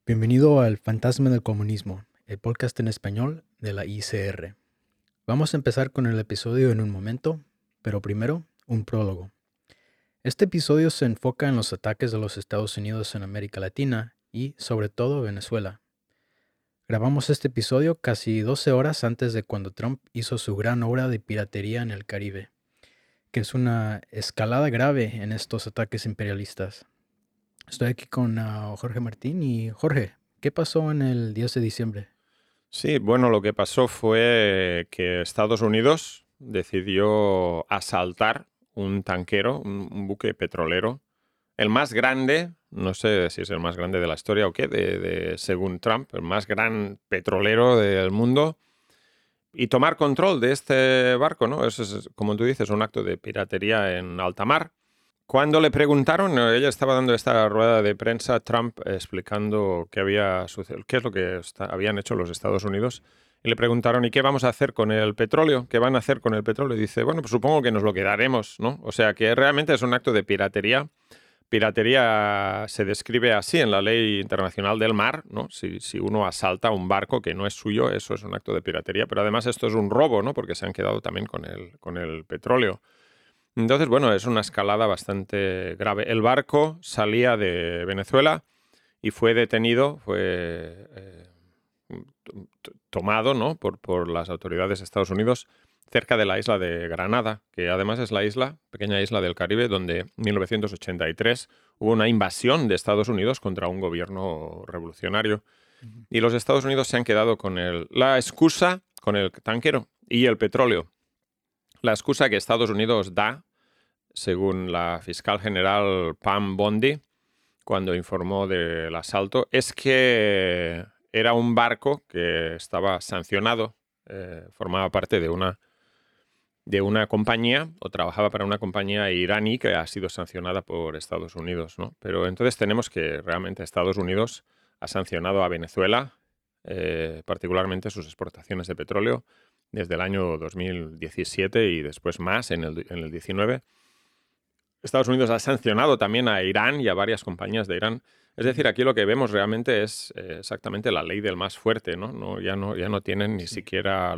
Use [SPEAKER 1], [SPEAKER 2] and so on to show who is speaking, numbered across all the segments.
[SPEAKER 1] Bienvenido al Fantasma del Comunismo, el podcast en español de la ICR. Vamos a empezar con el episodio en un momento, pero primero, un prólogo. Este episodio se enfoca en los ataques de los Estados Unidos en América Latina y, sobre todo, Venezuela. Grabamos este episodio casi 12 horas antes de cuando Trump hizo su gran obra de piratería en el Caribe, que es una escalada grave en estos ataques imperialistas. Estoy aquí con Jorge Martín y Jorge, ¿qué pasó en el 10 de diciembre?
[SPEAKER 2] Sí, bueno, lo que pasó fue que Estados Unidos decidió asaltar un tanquero, un buque petrolero, el más grande, no sé si es el más grande de la historia o qué, según Trump, el más gran petrolero del mundo, y tomar control de este barco, ¿no? Eso es, como tú dices, un acto de piratería en alta mar. Cuando le preguntaron, ella estaba dando esta rueda de prensa, Trump explicando qué había sucedido, qué es lo que habían hecho los Estados Unidos, y le preguntaron, ¿y qué vamos a hacer con el petróleo? ¿Qué van a hacer con el petróleo? Y dice, bueno, pues supongo que nos lo quedaremos, ¿no? O sea, que realmente es un acto de piratería. Piratería se describe así en la ley internacional del mar, ¿no? Si uno asalta un barco que no es suyo, eso es un acto de piratería, pero además esto es un robo, ¿no? Porque se han quedado también con el petróleo. Entonces, bueno, es una escalada bastante grave. El barco salía de Venezuela y fue detenido, fue tomado, ¿no? por las autoridades de Estados Unidos cerca de la isla de Granada, que además es la pequeña isla del Caribe, donde en 1983 hubo una invasión de Estados Unidos contra un gobierno revolucionario.
[SPEAKER 1] Ujú.
[SPEAKER 2] Y los Estados Unidos se han quedado con la excusa, con el tanquero y el petróleo. La excusa que Estados Unidos da, según la fiscal general Pam Bondi, cuando informó del asalto, es que era un barco que estaba sancionado, formaba parte de una compañía o trabajaba para una compañía iraní que ha sido sancionada por Estados Unidos, ¿no? Pero entonces tenemos que realmente Estados Unidos ha sancionado a Venezuela, particularmente sus exportaciones de petróleo, desde el año 2017 y después más en el 19. Estados Unidos ha sancionado también a Irán y a varias compañías de Irán. Es decir,
[SPEAKER 1] Ujú.
[SPEAKER 2] aquí lo que vemos realmente es exactamente la ley del más fuerte, ¿no? Ya no tienen ni
[SPEAKER 1] Sí.
[SPEAKER 2] siquiera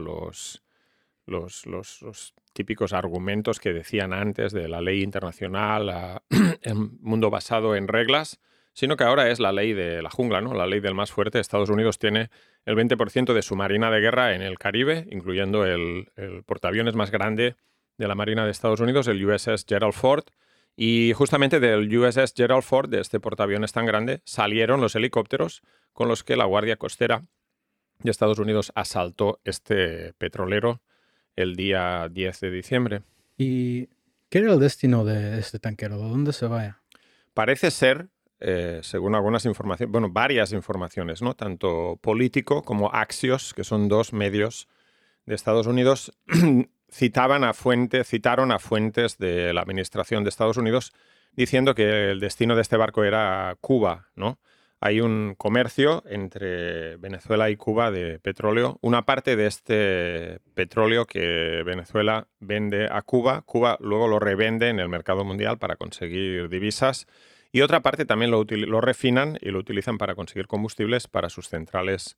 [SPEAKER 2] los típicos argumentos que decían antes de la ley internacional, el mundo basado en reglas, sino que ahora es la ley de la jungla, ¿no? La ley del más fuerte. Estados Unidos tiene el 20% de su marina de guerra en el Caribe, incluyendo el portaaviones más grande de la Marina de Estados Unidos, el USS Gerald Ford. Y justamente del USS Gerald Ford, de este portaaviones tan grande, salieron los helicópteros con los que la Guardia Costera de Estados Unidos asaltó este petrolero el día 10 de diciembre.
[SPEAKER 1] ¿Y qué era el destino de este tanquero? ¿De dónde se vaya?
[SPEAKER 2] Parece ser, según algunas informaciones, bueno, varias informaciones, ¿no? Tanto Político como Axios, que son dos medios de Estados Unidos, citaron a fuentes de la administración de Estados Unidos diciendo que el destino de este barco era Cuba, ¿no? Hay un comercio entre Venezuela y Cuba de petróleo. Una parte de este petróleo que Venezuela vende a Cuba, Cuba luego lo revende en el mercado mundial para conseguir divisas. Y otra parte también lo refinan y lo utilizan para conseguir combustibles para sus centrales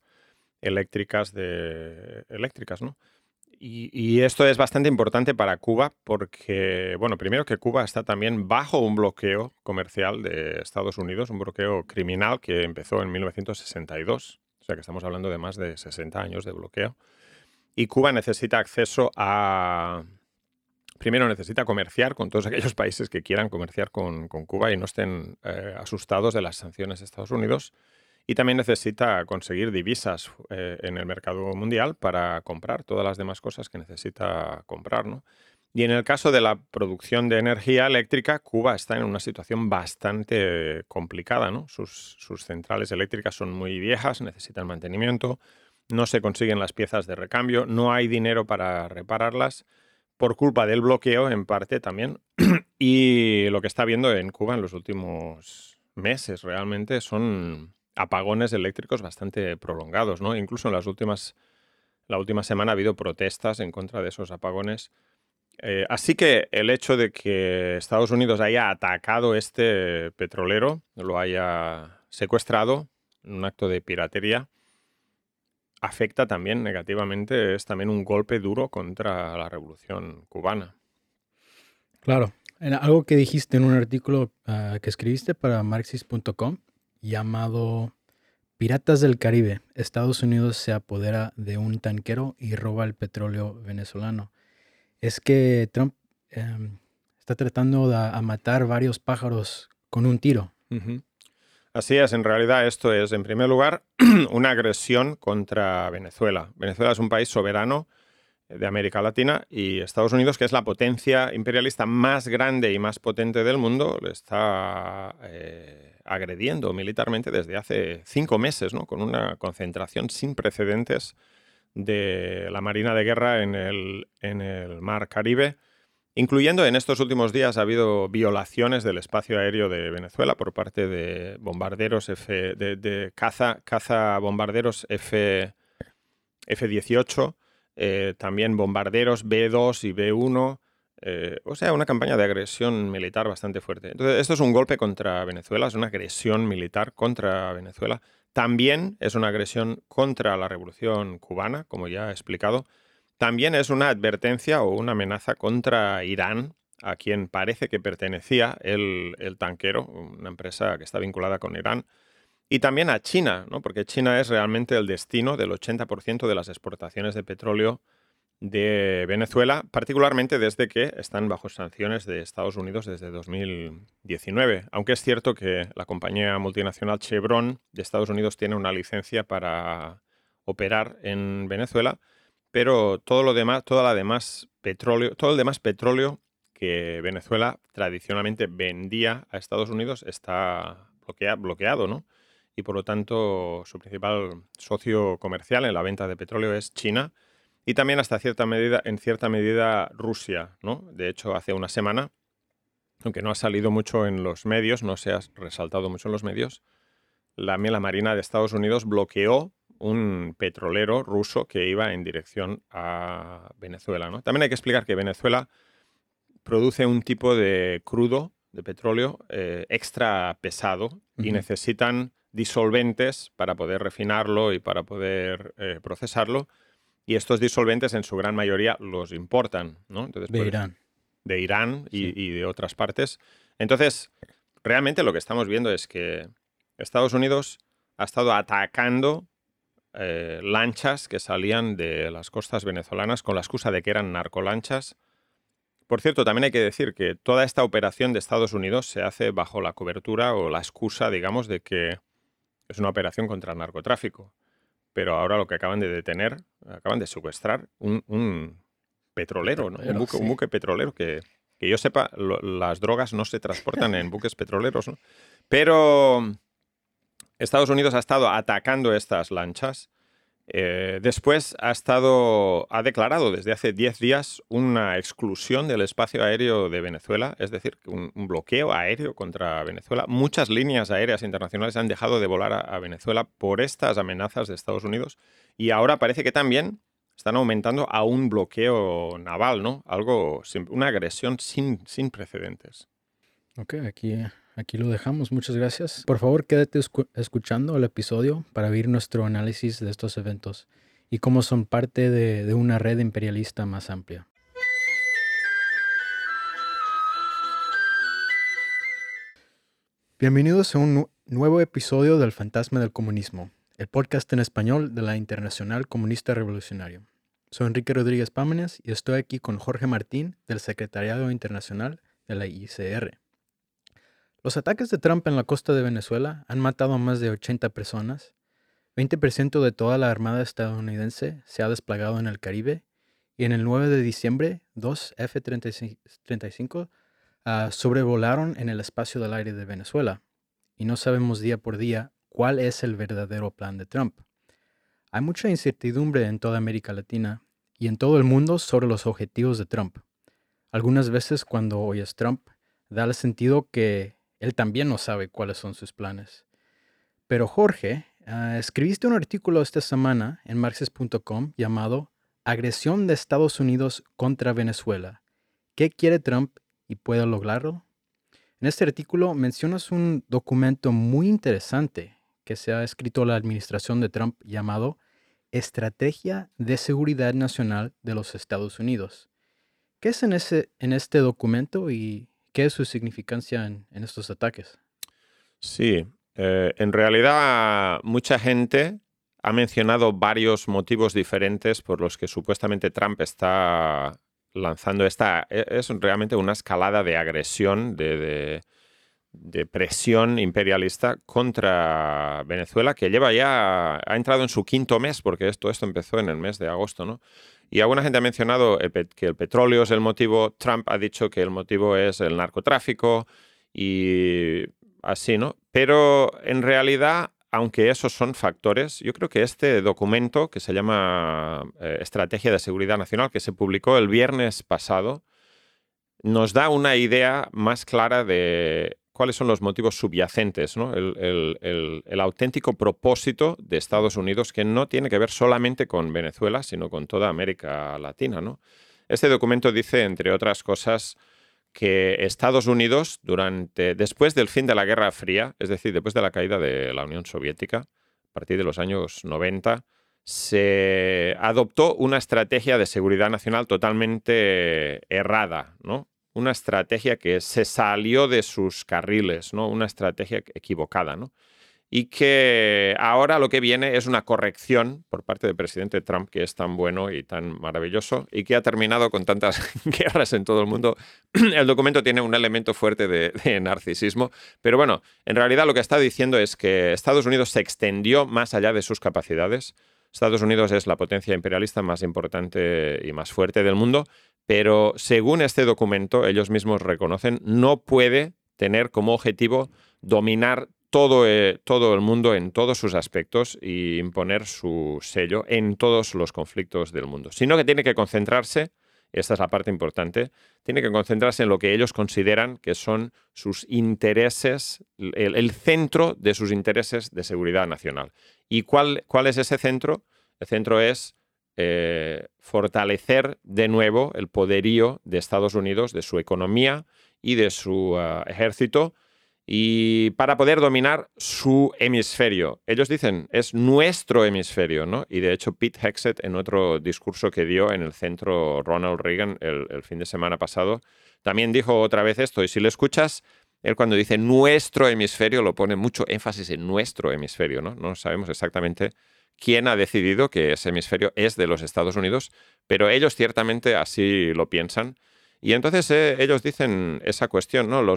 [SPEAKER 2] eléctricas, ¿no? Y esto es bastante importante para Cuba porque, bueno, primero que Cuba está también bajo un bloqueo comercial de Estados Unidos, un bloqueo criminal que empezó en 1962, o sea que estamos hablando de más de 60 años de bloqueo. Y Cuba necesita acceso primero necesita comerciar con todos aquellos países que quieran comerciar con Cuba y no estén asustados de las sanciones de Estados Unidos. Y también necesita conseguir divisas en el mercado mundial para comprar todas las demás cosas que necesita comprar, ¿no? Y en el caso de la producción de energía eléctrica, Cuba está en una situación bastante complicada, ¿no? Sus centrales eléctricas son muy viejas, necesitan mantenimiento, no se consiguen las piezas de recambio, no hay dinero para repararlas por culpa del bloqueo en parte también. Y lo que está viendo en Cuba en los últimos meses realmente son apagones eléctricos bastante prolongados, ¿no? Incluso la última semana ha habido protestas en contra de esos apagones. Así que el hecho de que Estados Unidos haya atacado este petrolero, lo haya secuestrado, un acto de piratería, afecta también negativamente, es también un golpe duro contra la revolución cubana.
[SPEAKER 1] Claro. Era algo que dijiste en un artículo que escribiste para Marxist.com llamado Piratas del Caribe. Estados Unidos se apodera de un tanquero y roba el petróleo venezolano. Es que Trump está tratando de a matar varios pájaros con un tiro.
[SPEAKER 2] Ujú. Así es, en realidad esto es, en primer lugar, una agresión contra Venezuela. Venezuela es un país soberano de América Latina y Estados Unidos, que es la potencia imperialista más grande y más potente del mundo, le está agrediendo militarmente desde hace 5 meses, ¿no? Con una concentración sin precedentes de la Marina de Guerra en el Mar Caribe. Incluyendo en estos últimos días ha habido violaciones del espacio aéreo de Venezuela por parte de bombarderos de caza bombarderos F-18, también bombarderos B-2 y B-1, o sea, una campaña de agresión militar bastante fuerte. Entonces, esto es un golpe contra Venezuela, es una agresión militar contra Venezuela. También es una agresión contra la revolución cubana, como ya he explicado. También es una advertencia o una amenaza contra Irán, a quien parece que pertenecía el tanquero, una empresa que está vinculada con Irán, y también a China, ¿no? Porque China es realmente el destino del 80% de las exportaciones de petróleo de Venezuela, particularmente desde que están bajo sanciones de Estados Unidos desde 2019. Aunque es cierto que la compañía multinacional Chevron de Estados Unidos tiene una licencia para operar en Venezuela, pero todo el demás petróleo que Venezuela tradicionalmente vendía a Estados Unidos está bloqueado, ¿no? Y por lo tanto su principal socio comercial en la venta de petróleo es China y también en cierta medida Rusia, ¿no? De hecho, hace una semana, aunque no ha salido mucho en los medios, no se ha resaltado mucho en los medios, la Marina de Estados Unidos bloqueó un petrolero ruso que iba en dirección a Venezuela, ¿no? También hay que explicar que Venezuela produce un tipo de crudo, de petróleo, extra pesado y necesitan disolventes para poder refinarlo y para poder procesarlo. Y estos disolventes en su gran mayoría los importan, ¿no? Entonces,
[SPEAKER 1] De Irán.
[SPEAKER 2] De Irán
[SPEAKER 1] Sí.
[SPEAKER 2] y de otras partes. Entonces, realmente lo que estamos viendo es que Estados Unidos ha estado atacando lanchas que salían de las costas venezolanas con la excusa de que eran narcolanchas. Por cierto, también hay que decir que toda esta operación de Estados Unidos se hace bajo la cobertura o la excusa, digamos, de que es una operación contra el narcotráfico. Pero ahora lo que acaban de detener, acaban de secuestrar un petrolero, ¿no? Un
[SPEAKER 1] Sí.
[SPEAKER 2] buque petrolero que yo sepa, las drogas no se transportan en buques petroleros, ¿no? Pero Estados Unidos ha estado atacando estas lanchas. Después ha declarado desde hace 10 días una exclusión del espacio aéreo de Venezuela, es decir, un bloqueo aéreo contra Venezuela. Muchas líneas aéreas internacionales han dejado de volar a Venezuela por estas amenazas de Estados Unidos y ahora parece que también están aumentando a un bloqueo naval, ¿no? Una agresión sin precedentes.
[SPEAKER 1] Ok, aquí lo dejamos. Muchas gracias. Por favor, quédate escuchando el episodio para ver nuestro análisis de estos eventos y cómo son parte de una red imperialista más amplia. Bienvenidos a un nuevo episodio del Fantasma del Comunismo, el podcast en español de la Internacional Comunista Revolucionaria. Soy Enrique Rodríguez Pámenes y estoy aquí con Jorge Martín del Secretariado Internacional de la ICR. Los ataques de Trump en la costa de Venezuela han matado a más de 80 personas. 20% de toda la armada estadounidense se ha desplegado en el Caribe y en el 9 de diciembre, 2 F-35 sobrevolaron en el espacio del aire de Venezuela. Y no sabemos día por día cuál es el verdadero plan de Trump. Hay mucha incertidumbre en toda América Latina y en todo el mundo sobre los objetivos de Trump. Algunas veces cuando oyes Trump, da el sentido que él también no sabe cuáles son sus planes. Pero Jorge, escribiste un artículo esta semana en Marxist.com llamado Agresión de Estados Unidos contra Venezuela. ¿Qué quiere Trump y puede lograrlo? En este artículo mencionas un documento muy interesante que se ha escrito la administración de Trump llamado Estrategia de Seguridad Nacional de los Estados Unidos. ¿Qué es en este documento y qué es su significancia en estos ataques?
[SPEAKER 2] Sí, en realidad mucha gente ha mencionado varios motivos diferentes por los que supuestamente Trump está lanzando es realmente una escalada de agresión, de presión imperialista contra Venezuela, que ha entrado en su quinto mes, porque esto empezó en el mes de agosto, ¿no? Y alguna gente ha mencionado que el petróleo es el motivo. Trump ha dicho que el motivo es el narcotráfico y así, ¿no? Pero en realidad, aunque esos son factores, yo creo que este documento que se llama Estrategia de Seguridad Nacional, que se publicó el viernes pasado, nos da una idea más clara de cuáles son los motivos subyacentes, ¿no? El auténtico propósito de Estados Unidos, que no tiene que ver solamente con Venezuela, sino con toda América Latina, ¿no? Este documento dice, entre otras cosas, que Estados Unidos, después del fin de la Guerra Fría, es decir, después de la caída de la Unión Soviética, a partir de los años 90, se adoptó una estrategia de seguridad nacional totalmente errada, ¿no? Una estrategia que se salió de sus carriles, ¿no? Una estrategia equivocada, ¿no? Y que ahora lo que viene es una corrección por parte del presidente Trump, que es tan bueno y tan maravilloso y que ha terminado con tantas guerras en todo el mundo. El documento tiene un elemento fuerte de narcisismo, pero bueno, en realidad lo que está diciendo es que Estados Unidos se extendió más allá de sus capacidades. Estados Unidos es la potencia imperialista más importante y más fuerte del mundo, pero según este documento, ellos mismos reconocen, no puede tener como objetivo dominar todo el mundo en todos sus aspectos y imponer su sello en todos los conflictos del mundo, sino que tiene que concentrarse, esta es la parte importante, tiene que concentrarse en lo que ellos consideran que son sus intereses, el centro de sus intereses de seguridad nacional. ¿Y cuál es ese centro? El centro es fortalecer de nuevo el poderío de Estados Unidos, de su economía y de su ejército, y para poder dominar su hemisferio. Ellos dicen, es nuestro hemisferio, ¿no? Y de hecho Pete Hegseth, en otro discurso que dio en el centro Ronald Reagan el fin de semana pasado, también dijo otra vez esto. Y si lo escuchas, él cuando dice nuestro hemisferio, lo pone mucho énfasis en nuestro hemisferio, ¿no? No sabemos exactamente quién ha decidido que ese hemisferio es de los Estados Unidos, pero ellos ciertamente así lo piensan. Y entonces ellos dicen esa cuestión, ¿no?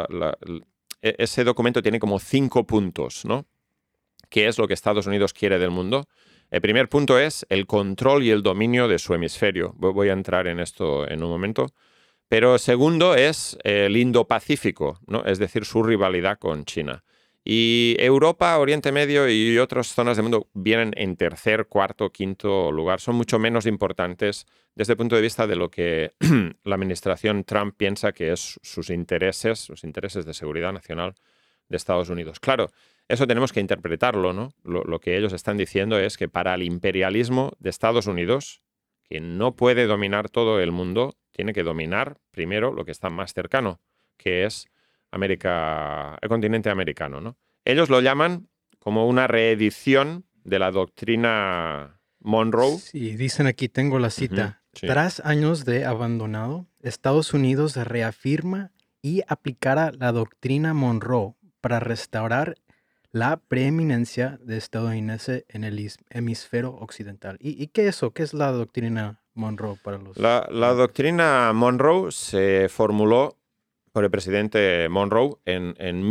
[SPEAKER 2] Ese documento tiene como 5 puntos, ¿no? ¿Qué es lo que Estados Unidos quiere del mundo? El primer punto es el control y el dominio de su hemisferio. Voy a entrar en esto en un momento. Pero segundo es el Indo-Pacífico, ¿no? Es decir, su rivalidad con China. Y Europa, Oriente Medio y otras zonas del mundo vienen en tercer, cuarto, quinto lugar. Son mucho menos importantes desde el punto de vista de lo que la administración Trump piensa que es sus intereses de seguridad nacional de Estados Unidos. Claro, eso tenemos que interpretarlo, ¿no? Lo que ellos están diciendo es que para el imperialismo de Estados Unidos, que no puede dominar todo el mundo, tiene que dominar primero lo que está más cercano, que es América, el continente americano, ¿no? Ellos lo llaman como una reedición de la doctrina Monroe.
[SPEAKER 1] Sí, dicen aquí, tengo la cita.
[SPEAKER 2] Sí.
[SPEAKER 1] Tras años de abandonado, Estados Unidos reafirma y aplicará la doctrina Monroe para restaurar la preeminencia de estadounidense en el hemisferio occidental. ¿Y qué es eso? ¿Qué es la doctrina Monroe para los...?
[SPEAKER 2] La doctrina Monroe se formuló por el presidente Monroe en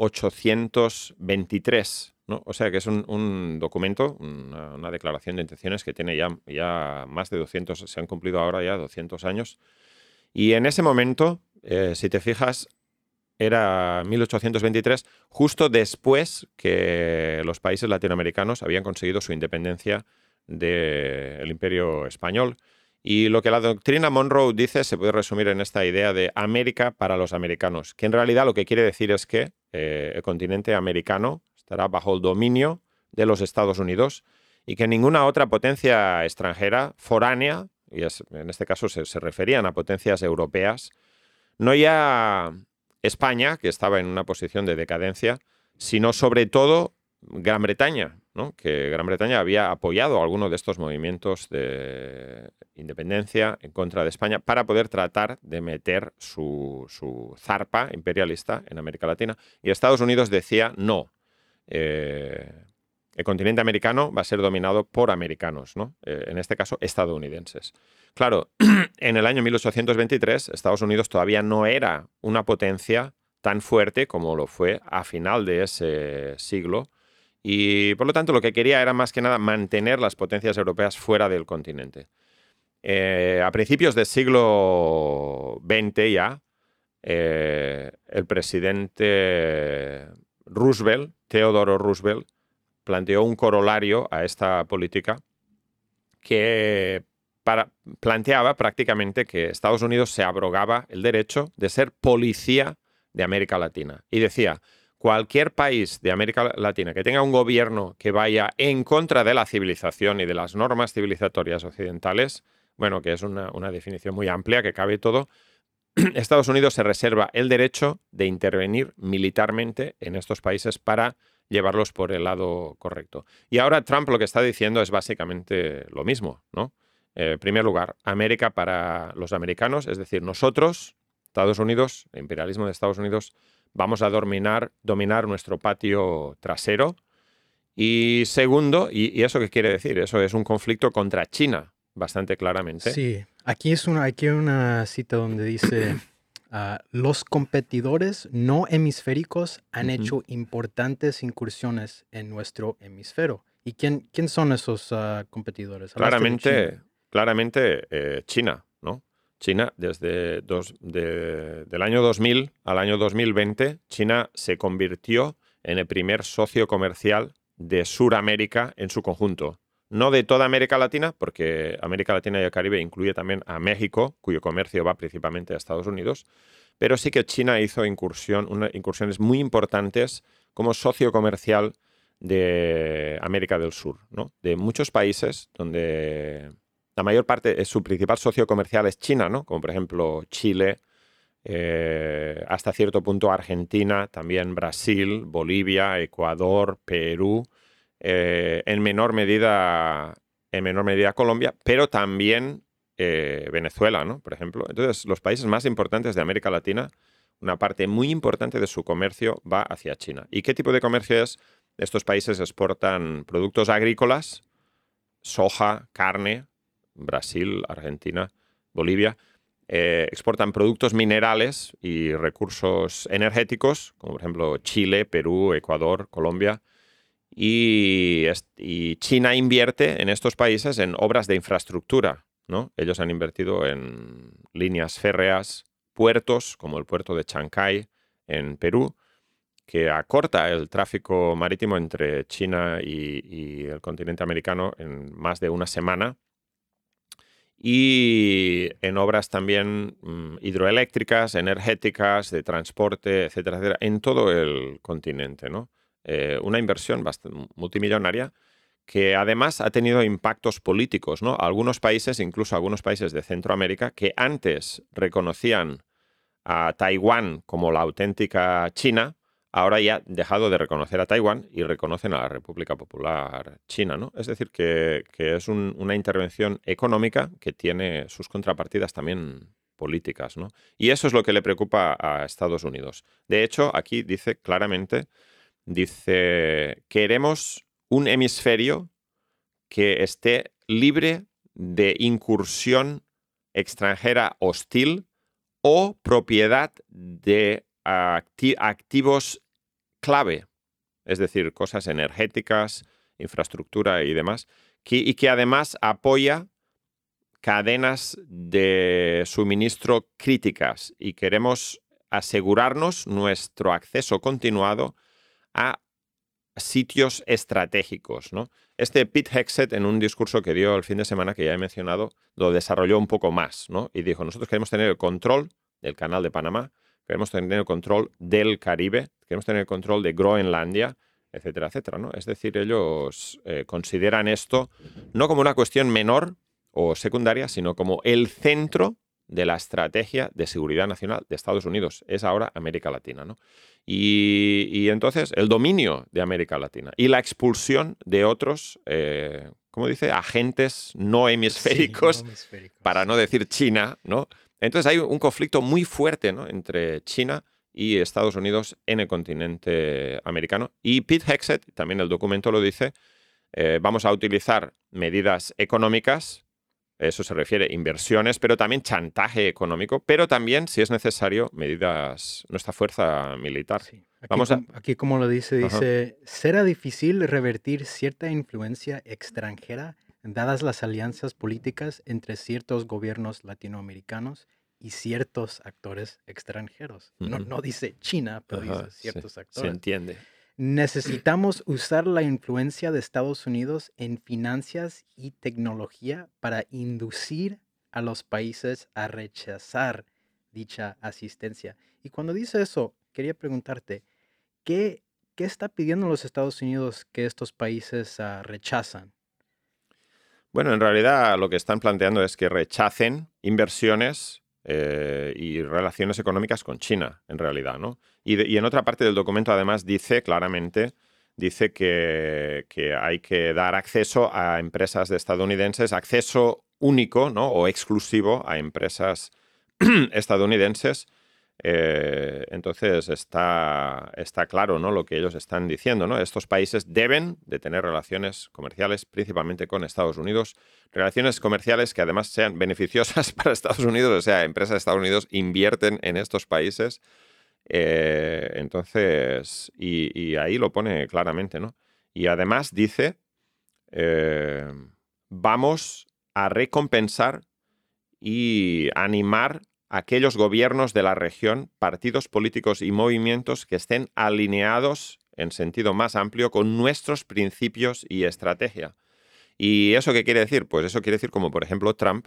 [SPEAKER 2] 1823, ¿no? O sea que es un documento, una declaración de intenciones que tiene ya más de 200, se han cumplido ahora ya 200 años. Y en ese momento, si te fijas, era 1823, justo después que los países latinoamericanos habían conseguido su independencia del Imperio Español. Y lo que la doctrina Monroe dice se puede resumir en esta idea de América para los americanos, que en realidad lo que quiere decir es que el continente americano estará bajo el dominio de los Estados Unidos y que ninguna otra potencia extranjera foránea, y en este caso se referían a potencias europeas, no ya España, que estaba en una posición de decadencia, sino sobre todo Gran Bretaña, ¿no? Que Gran Bretaña había apoyado algunos de estos movimientos de independencia en contra de España para poder tratar de meter su zarpa imperialista en América Latina. Y Estados Unidos decía no. El continente americano va a ser dominado por americanos, ¿no? En este caso, estadounidenses. Claro, en el año 1823, Estados Unidos todavía no era una potencia tan fuerte como lo fue a final de ese siglo, y por lo tanto lo que quería era más que nada mantener las potencias europeas fuera del continente. A principios del siglo XX ya, el presidente Roosevelt, Theodore Roosevelt, planteó un corolario a esta política que planteaba prácticamente que Estados Unidos se abrogaba el derecho de ser policía de América Latina. Y decía, cualquier país de América Latina que tenga un gobierno que vaya en contra de la civilización y de las normas civilizatorias occidentales, bueno, que es una definición muy amplia que cabe todo, Estados Unidos se reserva el derecho de intervenir militarmente en estos países para llevarlos por el lado correcto. Y ahora Trump lo que está diciendo es básicamente lo mismo, ¿no? En primer lugar, América para los americanos, es decir, nosotros, Estados Unidos, el imperialismo de Estados Unidos, vamos a dominar nuestro patio trasero. Y segundo, ¿y eso qué quiere decir? Eso es un conflicto contra China, bastante claramente.
[SPEAKER 1] Sí, aquí hay una cita donde dice, los competidores no hemisféricos han hecho importantes incursiones en nuestro hemisferio. ¿Y quién son esos competidores?
[SPEAKER 2] Claramente China, ¿no? China, del año 2000 al año 2020, China se convirtió en el primer socio comercial de Suramérica en su conjunto. No de toda América Latina, porque América Latina y el Caribe incluye también a México, cuyo comercio va principalmente a Estados Unidos, pero sí que China hizo incursiones muy importantes como socio comercial de América del Sur, ¿no? De muchos países donde la mayor parte, su principal socio comercial es China, ¿no? Como por ejemplo Chile, hasta cierto punto Argentina, también Brasil, Bolivia, Ecuador, Perú, en menor medida Colombia, pero también Venezuela, ¿no? Por ejemplo. Entonces, los países más importantes de América Latina, una parte muy importante de su comercio va hacia China. ¿Y qué tipo de comercio es? Estos países exportan productos agrícolas, soja, carne, Brasil, Argentina, Bolivia. Exportan productos minerales y recursos energéticos, como por ejemplo Chile, Perú, Ecuador, Colombia. Y China invierte en estos países en obras de infraestructura, ¿no? Ellos han invertido en líneas férreas, puertos, como el puerto de Chancay en Perú, que acorta el tráfico marítimo entre China y el continente americano en más de una semana. Y en obras también hidroeléctricas, energéticas, de transporte, etcétera, etcétera, en todo el continente, ¿no? Una inversión multimillonaria que además ha tenido impactos políticos, ¿no? Algunos países, incluso algunos países de Centroamérica, que antes reconocían a Taiwán como la auténtica China, ahora ya han dejado de reconocer a Taiwán y reconocen a la República Popular China, ¿no? Es decir, que es una intervención económica que tiene sus contrapartidas también políticas, ¿no? Y eso es lo que le preocupa a Estados Unidos. De hecho, aquí dice claramente, queremos un hemisferio que esté libre de incursión extranjera hostil o propiedad de activos clave, es decir, cosas energéticas, infraestructura y demás, y que además apoya cadenas de suministro críticas, y queremos asegurarnos nuestro acceso continuado a sitios estratégicos, ¿no? Pete Hegseth, en un discurso que dio el fin de semana, que ya he mencionado, lo desarrolló un poco más, ¿no? Y dijo, nosotros queremos tener el control del Canal de Panamá, queremos tener el control del Caribe, queremos tener el control de Groenlandia, etcétera, etcétera, ¿no? Es decir, ellos consideran esto no como una cuestión menor o secundaria, sino como el centro de la estrategia de seguridad nacional de Estados Unidos. Es ahora América Latina, ¿no? Y entonces el dominio de América Latina y la expulsión de otros, ¿cómo dice? Agentes no hemisféricos,
[SPEAKER 1] Sí, no hemisféricos.
[SPEAKER 2] para no decir China, ¿no? Entonces hay un conflicto muy fuerte, ¿no?, entre China y Estados Unidos en el continente americano. Y Pete Hegseth, también el documento lo dice, vamos a utilizar medidas económicas, eso se refiere a inversiones, pero también chantaje económico, pero también, si es necesario, medidas, nuestra fuerza militar.
[SPEAKER 1] Sí.
[SPEAKER 2] Vamos a...
[SPEAKER 1] Aquí como lo dice,
[SPEAKER 2] Ajá.
[SPEAKER 1] ¿será difícil revertir cierta influencia extranjera dadas las alianzas políticas entre ciertos gobiernos latinoamericanos y ciertos actores extranjeros? No,
[SPEAKER 2] Ujú.
[SPEAKER 1] no dice China, pero
[SPEAKER 2] Ajá,
[SPEAKER 1] dice
[SPEAKER 2] sí,
[SPEAKER 1] ciertos
[SPEAKER 2] se
[SPEAKER 1] actores.
[SPEAKER 2] entiende.
[SPEAKER 1] Necesitamos usar la influencia de Estados Unidos en finanzas y tecnología para inducir a los países a rechazar dicha asistencia. Y cuando dice eso, quería preguntarte, ¿qué, qué está pidiendo los Estados Unidos que estos países rechazan?
[SPEAKER 2] Bueno, en realidad lo que están planteando es que rechacen inversiones y relaciones económicas con China, en realidad, ¿no? Y en otra parte del documento, además, dice claramente, dice que hay que dar acceso a empresas de estadounidenses, acceso único, ¿no?, o exclusivo a empresas estadounidenses. Entonces está claro, ¿no?, lo que ellos están diciendo, ¿no? Estos países deben de tener relaciones comerciales principalmente con Estados Unidos, relaciones comerciales que además sean beneficiosas para Estados Unidos, o sea, empresas de Estados Unidos invierten en estos países. Entonces, y ahí lo pone claramente, ¿no? Y además dice, eh, vamos a recompensar y animar a aquellos gobiernos de la región, partidos políticos y movimientos que estén alineados en sentido más amplio con nuestros principios y estrategia. ¿Y eso qué quiere decir? Pues eso quiere decir como, por ejemplo, Trump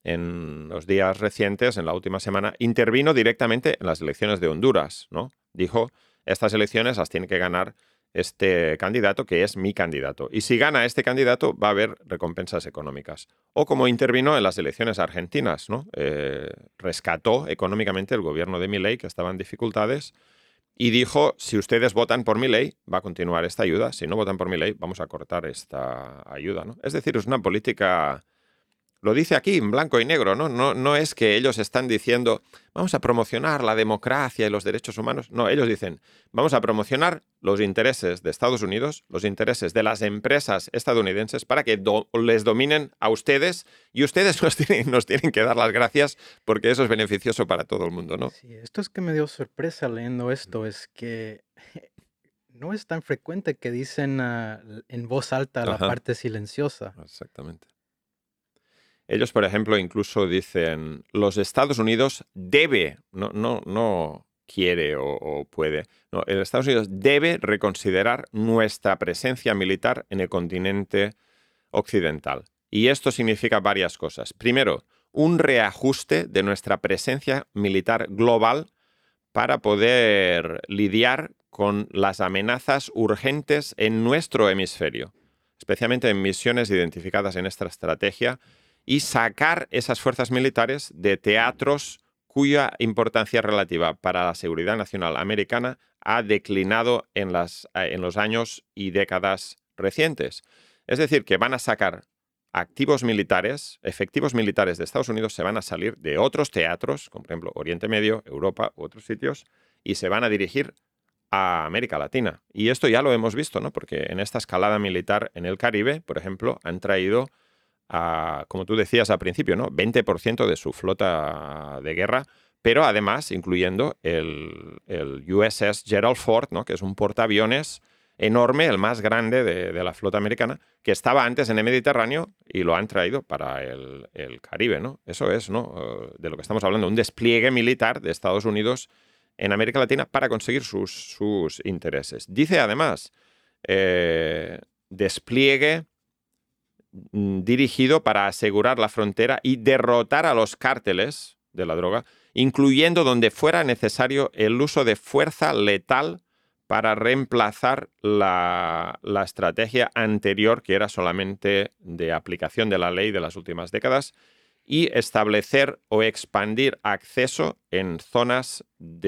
[SPEAKER 2] en los días recientes, en la última semana, intervino directamente en las elecciones de Honduras, ¿no? Dijo, estas elecciones las tiene que ganar este candidato, que es mi candidato. Y si gana este candidato, va a haber recompensas económicas. O como intervino en las elecciones argentinas, ¿no? Rescató económicamente el gobierno de Milei, que estaba en dificultades, y dijo, si ustedes votan por Milei, va a continuar esta ayuda. Si no votan por Milei, vamos a cortar esta ayuda, ¿no? Es decir, es una política... Lo dice aquí en blanco y negro, ¿no? No es que ellos están diciendo, vamos a promocionar la democracia y los derechos humanos. No, ellos dicen, vamos a promocionar los intereses de Estados Unidos, los intereses de las empresas estadounidenses para que les dominen a ustedes y ustedes nos tienen que dar las gracias porque eso es beneficioso para todo el mundo, ¿no?
[SPEAKER 1] Sí, esto es que me dio sorpresa leyendo esto, es que no es tan frecuente que dicen en voz alta la
[SPEAKER 2] Ajá,
[SPEAKER 1] parte silenciosa.
[SPEAKER 2] exactamente. Ellos, por ejemplo, incluso dicen, los Estados Unidos debe, no quiere o puede, no, el Estados Unidos debe reconsiderar nuestra presencia militar en el continente occidental. Y esto significa varias cosas. Primero, un reajuste de nuestra presencia militar global para poder lidiar con las amenazas urgentes en nuestro hemisferio, especialmente en misiones identificadas en esta estrategia, y sacar esas fuerzas militares de teatros cuya importancia relativa para la seguridad nacional americana ha declinado en los años y décadas recientes. Es decir, que van a sacar activos militares, efectivos militares de Estados Unidos, se van a salir de otros teatros, como por ejemplo Oriente Medio, Europa u otros sitios, y se van a dirigir a América Latina. Y esto ya lo hemos visto, ¿no? Porque en esta escalada militar en el Caribe, por ejemplo, han traído como tú decías al principio, ¿no?, 20% de su flota de guerra, pero además incluyendo el USS Gerald Ford, ¿no?, que es un portaaviones enorme, el más grande de la flota americana, que estaba antes en el Mediterráneo y lo han traído para el Caribe, ¿no? Eso es, ¿no?, de lo que estamos hablando, un despliegue militar de Estados Unidos en América Latina para conseguir sus intereses. Dice además, despliegue dirigido para asegurar la frontera y derrotar a los cárteles de la droga, incluyendo donde fuera necesario el uso de fuerza letal para reemplazar la estrategia anterior, que era solamente de aplicación de la ley de las últimas décadas, y establecer o expandir acceso en zonas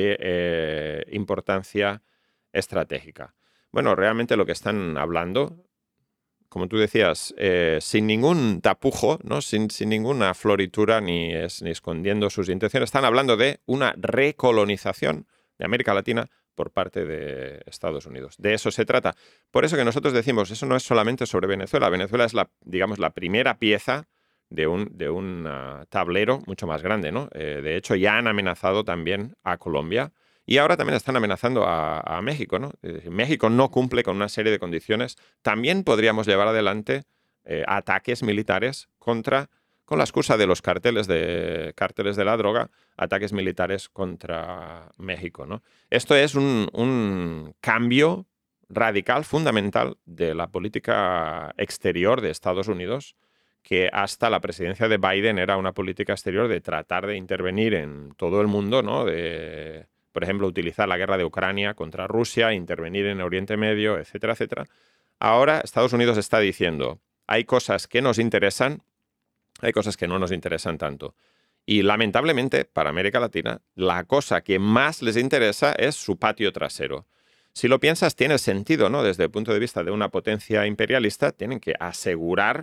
[SPEAKER 2] de importancia estratégica. Bueno, realmente lo que están hablando, como tú decías, sin ningún tapujo, ¿no? sin ninguna floritura ni escondiendo sus intenciones, están hablando de una recolonización de América Latina por parte de Estados Unidos. De eso se trata. Por eso que nosotros decimos, eso no es solamente sobre Venezuela. Venezuela es la primera pieza de un tablero mucho más grande, ¿no? De hecho, ya han amenazado también a Colombia y ahora también están amenazando a México, ¿no? México no cumple con una serie de condiciones. También podríamos llevar adelante ataques militares con la excusa de los cárteles de la droga, ataques militares contra México, ¿no? Esto es un cambio radical, fundamental de la política exterior de Estados Unidos, que hasta la presidencia de Biden era una política exterior de tratar de intervenir en todo el mundo, ¿no? De, por ejemplo, utilizar la guerra de Ucrania contra Rusia, intervenir en Oriente Medio, etcétera, etcétera. Ahora Estados Unidos está diciendo, hay cosas que nos interesan, hay cosas que no nos interesan tanto. Y lamentablemente, para América Latina, la cosa que más les interesa es su patio trasero. Si lo piensas, tiene sentido, ¿no? Desde el punto de vista de una potencia imperialista, tienen que asegurar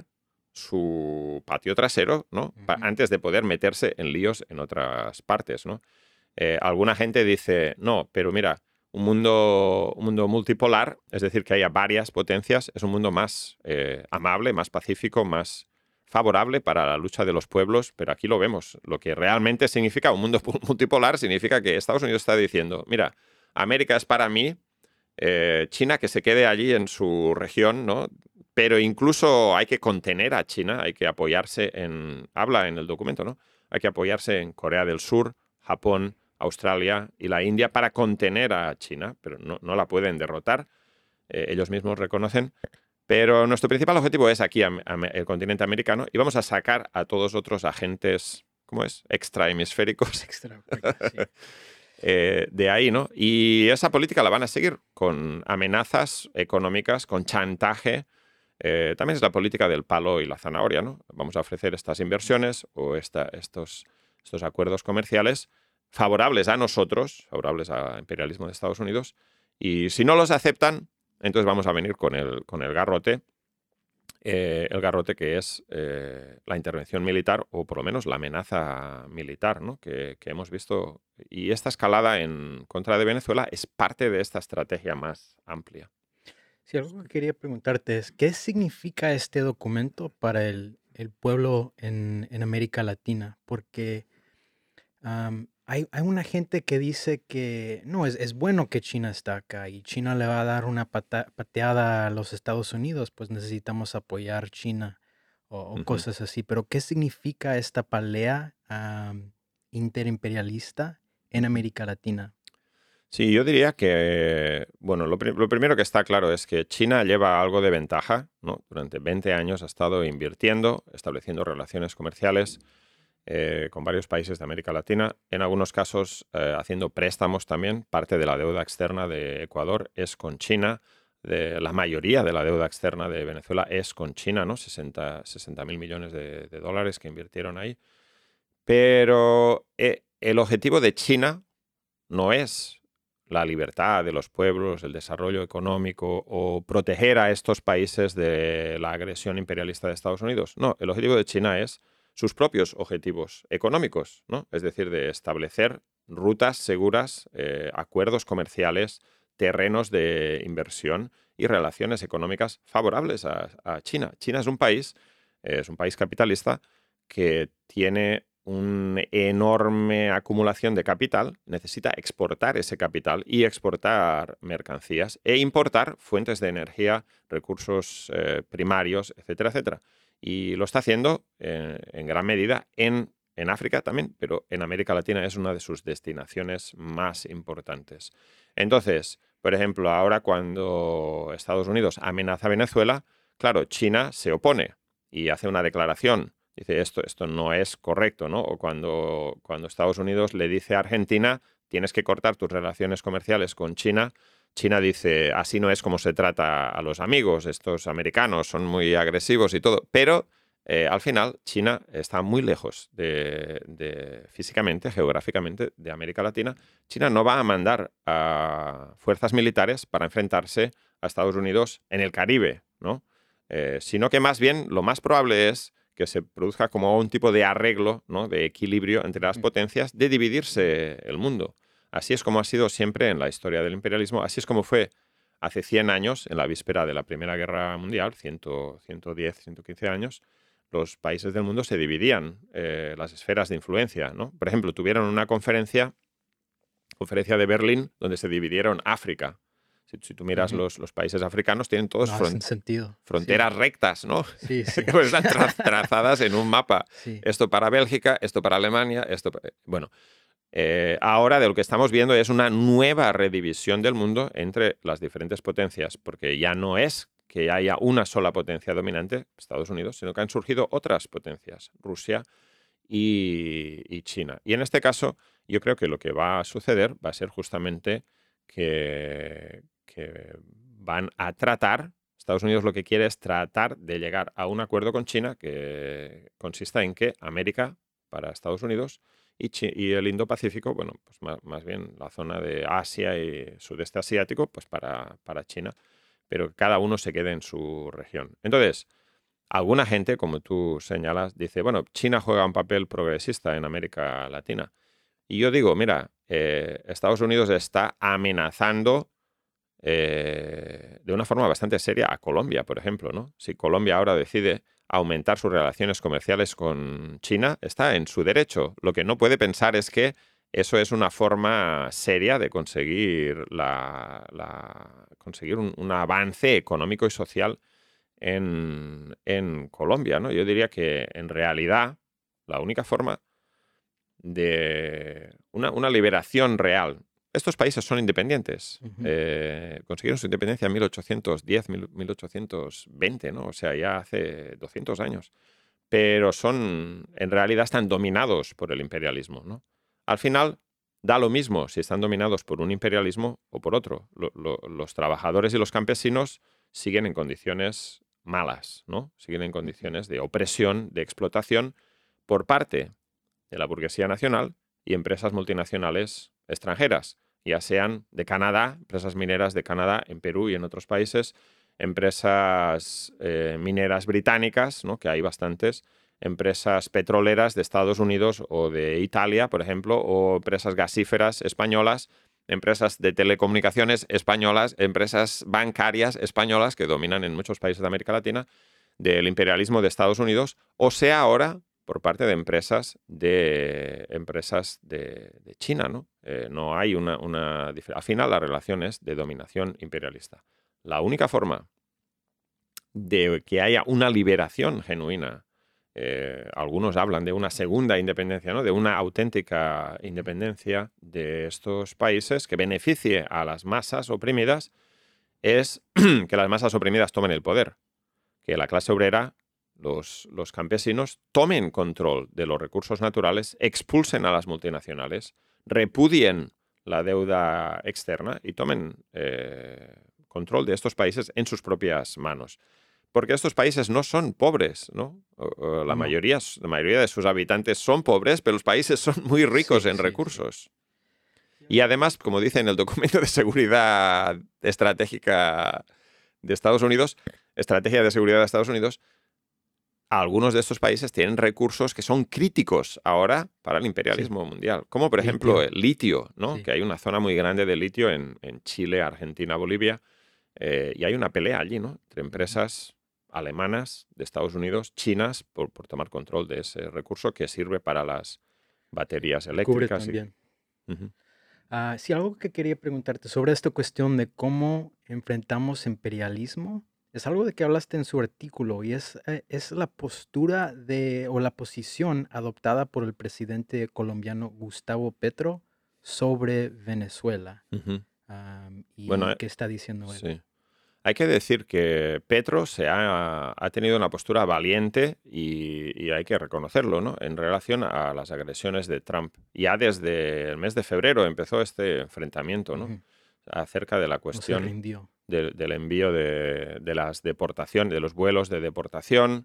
[SPEAKER 2] su patio trasero, ¿no? Antes de poder meterse en líos en otras partes, ¿no? Alguna gente dice, no, pero mira, un mundo multipolar, es decir, que haya varias potencias, es un mundo más amable, más pacífico, más favorable para la lucha de los pueblos, pero aquí lo vemos. Lo que realmente significa un mundo multipolar significa que Estados Unidos está diciendo, mira, América es para mí, China que se quede allí en su región, ¿no? Pero incluso hay que contener a China, hay que apoyarse habla en el documento, ¿no? Hay que apoyarse en Corea del Sur, Japón, Australia y la India para contener a China, pero no la pueden derrotar, ellos mismos reconocen. Pero nuestro principal objetivo es aquí, el continente americano, y vamos a sacar a todos otros agentes, ¿cómo es? Extrahemisféricos.
[SPEAKER 1] Sí.
[SPEAKER 2] De ahí, ¿no? Y esa política la van a seguir con amenazas económicas, con chantaje. También es la política del palo y la zanahoria, ¿no? Vamos a ofrecer estas inversiones o estos acuerdos comerciales favorables a nosotros, favorables al imperialismo de Estados Unidos, y si no los aceptan, entonces vamos a venir con el garrote que es la intervención militar o por lo menos la amenaza militar, ¿no? que hemos visto. Y esta escalada en contra de Venezuela es parte de esta estrategia más amplia.
[SPEAKER 1] Sí, algo que quería preguntarte es, ¿qué significa este documento para el pueblo en América Latina? Porque hay una gente que dice que no, es bueno que China está acá y China le va a dar una pateada a los Estados Unidos, pues necesitamos apoyar China o cosas así. Pero ¿qué significa esta pelea interimperialista en América Latina?
[SPEAKER 2] Sí, yo diría que, bueno, lo primero que está claro es que China lleva algo de ventaja, ¿no? Durante 20 años ha estado invirtiendo, estableciendo relaciones comerciales con varios países de América Latina, en algunos casos haciendo préstamos también. Parte de la deuda externa de Ecuador es con China, la mayoría de la deuda externa de Venezuela es con China, ¿no? 60.000 millones de dólares que invirtieron ahí. Pero el objetivo de China no es la libertad de los pueblos, el desarrollo económico o proteger a estos países de la agresión imperialista de Estados Unidos. No, el objetivo de China es sus propios objetivos económicos, ¿no? Es decir, de establecer rutas seguras, acuerdos comerciales, terrenos de inversión y relaciones económicas favorables a China. China es un país capitalista que tiene una enorme acumulación de capital, necesita exportar ese capital y exportar mercancías e importar fuentes de energía, recursos primarios, etcétera, etcétera. Y lo está haciendo en gran medida en África también, pero en América Latina es una de sus destinaciones más importantes. Entonces, por ejemplo, ahora cuando Estados Unidos amenaza a Venezuela, claro, China se opone y hace una declaración. Dice, esto no es correcto, ¿no? O cuando Estados Unidos le dice a Argentina, tienes que cortar tus relaciones comerciales con China, China dice, así no es como se trata a los amigos, estos americanos son muy agresivos y todo. Pero al final China está muy lejos físicamente, geográficamente, de América Latina. China no va a mandar a fuerzas militares para enfrentarse a Estados Unidos en el Caribe, ¿no? Sino que más bien lo más probable es que se produzca como un tipo de arreglo, ¿no? De equilibrio entre las potencias, de dividirse el mundo. Así es como ha sido siempre en la historia del imperialismo, así es como fue hace 100 años, en la víspera de la Primera Guerra Mundial, 110, 115 años, los países del mundo se dividían, las esferas de influencia, ¿no? Por ejemplo, tuvieron una conferencia de Berlín, donde se dividieron África. Si tú miras los países africanos, tienen todos fronteras rectas, ¿no?
[SPEAKER 1] Sí, sí.
[SPEAKER 2] Que están trazadas en un mapa.
[SPEAKER 1] Sí.
[SPEAKER 2] Esto para Bélgica, esto para Alemania, Bueno, ahora de lo que estamos viendo es una nueva redivisión del mundo entre las diferentes potencias, porque ya no es que haya una sola potencia dominante, Estados Unidos, sino que han surgido otras potencias, Rusia y China. Y en este caso, yo creo que lo que va a suceder va a ser justamente que van a tratar, Estados Unidos lo que quiere es tratar de llegar a un acuerdo con China que consista en que América para Estados Unidos y el Indo-Pacífico, bueno, pues más bien la zona de Asia y sudeste asiático, pues para China, pero cada uno se quede en su región. Entonces, alguna gente, como tú señalas, dice, bueno, China juega un papel progresista en América Latina. Y yo digo, mira, Estados Unidos está amenazando de una forma bastante seria a Colombia, por ejemplo, ¿no? Si Colombia ahora decide aumentar sus relaciones comerciales con China, está en su derecho. Lo que no puede pensar es que eso es una forma seria de conseguir conseguir un avance económico y social en Colombia, ¿no? Yo diría que en realidad la única forma de una liberación real. Estos países son independientes. Consiguieron su independencia en 1810, 1820, ¿no? O sea, ya hace 200 años. Pero en realidad están dominados por el imperialismo, ¿no? Al final, da lo mismo si están dominados por un imperialismo o por otro. Los trabajadores y los campesinos siguen en condiciones malas, ¿no? Siguen en condiciones de opresión, de explotación por parte de la burguesía nacional y empresas multinacionales extranjeras, ya sean de Canadá, empresas mineras de Canadá, en Perú y en otros países, empresas mineras británicas, ¿no? Que hay bastantes, empresas petroleras de Estados Unidos o de Italia, por ejemplo, o empresas gasíferas españolas, empresas de telecomunicaciones españolas, empresas bancarias españolas que dominan en muchos países de América Latina, del imperialismo de Estados Unidos, o sea ahora por parte de empresas de China, ¿no? No hay una diferencia. Al final la relación es de dominación imperialista. La única forma de que haya una liberación genuina, algunos hablan de una segunda independencia, ¿no? De una auténtica independencia de estos países que beneficie a las masas oprimidas, es que las masas oprimidas tomen el poder, que la clase obrera, los campesinos, tomen control de los recursos naturales, expulsen a las multinacionales, repudien la deuda externa y tomen control de estos países en sus propias manos. Porque estos países no son pobres, ¿no? La mayoría de sus habitantes son pobres, pero los países son muy ricos en recursos. Sí. Y además, como dice en el documento de seguridad estratégica de Estados Unidos, Estrategia de Seguridad de Estados Unidos, algunos de estos países tienen recursos que son críticos ahora para el imperialismo mundial, como por ejemplo el litio, ¿no? Sí. Que hay una zona muy grande de litio en Chile, Argentina, Bolivia, y hay una pelea allí, ¿no? Entre empresas alemanas, de Estados Unidos, chinas, por tomar control de ese recurso que sirve para las baterías eléctricas.
[SPEAKER 1] Cubre también. Sí, algo que quería preguntarte sobre esta cuestión de cómo enfrentamos imperialismo. Es algo de que hablaste en su artículo y es la postura o la posición adoptada por el presidente colombiano Gustavo Petro sobre Venezuela. ¿Qué está diciendo él?
[SPEAKER 2] Sí. Hay que decir que Petro ha tenido una postura valiente y hay que reconocerlo, ¿no? En relación a las agresiones de Trump. Ya desde el mes de febrero empezó este enfrentamiento, ¿no? Acerca de la cuestión...
[SPEAKER 1] No se rindió.
[SPEAKER 2] Del envío de las deportaciones, de los vuelos de deportación,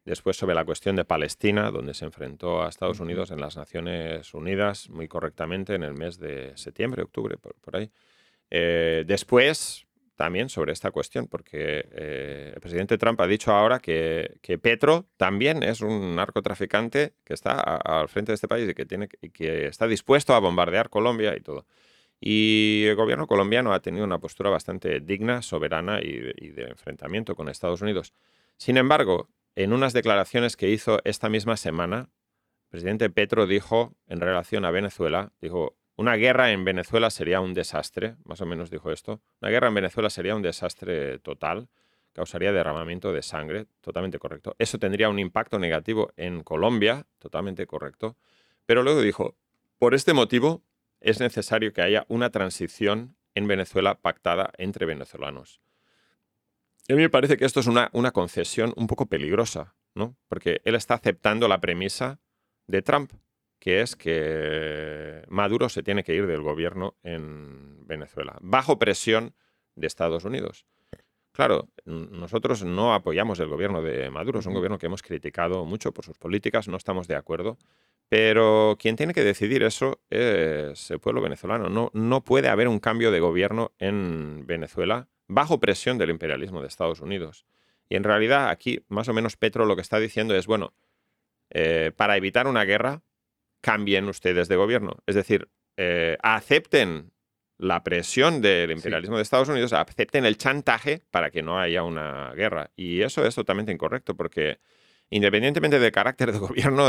[SPEAKER 2] Después sobre la cuestión de Palestina, donde se enfrentó a Estados Unidos en las Naciones Unidas muy correctamente en el mes de septiembre, octubre, por ahí. Después, también sobre esta cuestión, porque el presidente Trump ha dicho ahora que Petro también es un narcotraficante que está al frente de este país y que está dispuesto a bombardear Colombia y todo. Y el gobierno colombiano ha tenido una postura bastante digna, soberana y de enfrentamiento con Estados Unidos. Sin embargo, en unas declaraciones que hizo esta misma semana, el presidente Petro dijo en relación a Venezuela, dijo, una guerra en Venezuela sería un desastre, más o menos dijo esto, una guerra en Venezuela sería un desastre total, causaría derramamiento de sangre, totalmente correcto. Eso tendría un impacto negativo en Colombia, totalmente correcto. Pero luego dijo, por este motivo es necesario que haya una transición en Venezuela pactada entre venezolanos. Y a mí me parece que esto es una concesión un poco peligrosa, ¿no? Porque él está aceptando la premisa de Trump, que es que Maduro se tiene que ir del gobierno en Venezuela, bajo presión de Estados Unidos. Claro, nosotros no apoyamos el gobierno de Maduro, es un gobierno que hemos criticado mucho por sus políticas, no estamos de acuerdo, pero quien tiene que decidir eso es el pueblo venezolano. No puede haber un cambio de gobierno en Venezuela bajo presión del imperialismo de Estados Unidos. Y en realidad aquí, más o menos, Petro lo que está diciendo es, bueno, para evitar una guerra, cambien ustedes de gobierno. Es decir, acepten la presión del imperialismo de Estados Unidos, acepten el chantaje para que no haya una guerra. Y eso es totalmente incorrecto, porque independientemente del carácter de gobierno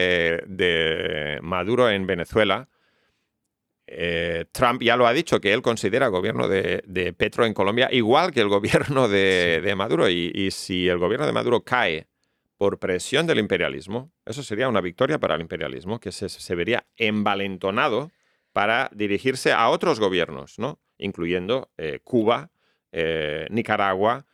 [SPEAKER 2] de Maduro en Venezuela, Trump ya lo ha dicho, que él considera el gobierno de Petro en Colombia igual que el gobierno de Maduro. Y si el gobierno de Maduro cae por presión del imperialismo, eso sería una victoria para el imperialismo, que se vería envalentonado para dirigirse a otros gobiernos, ¿no? Incluyendo Cuba, Nicaragua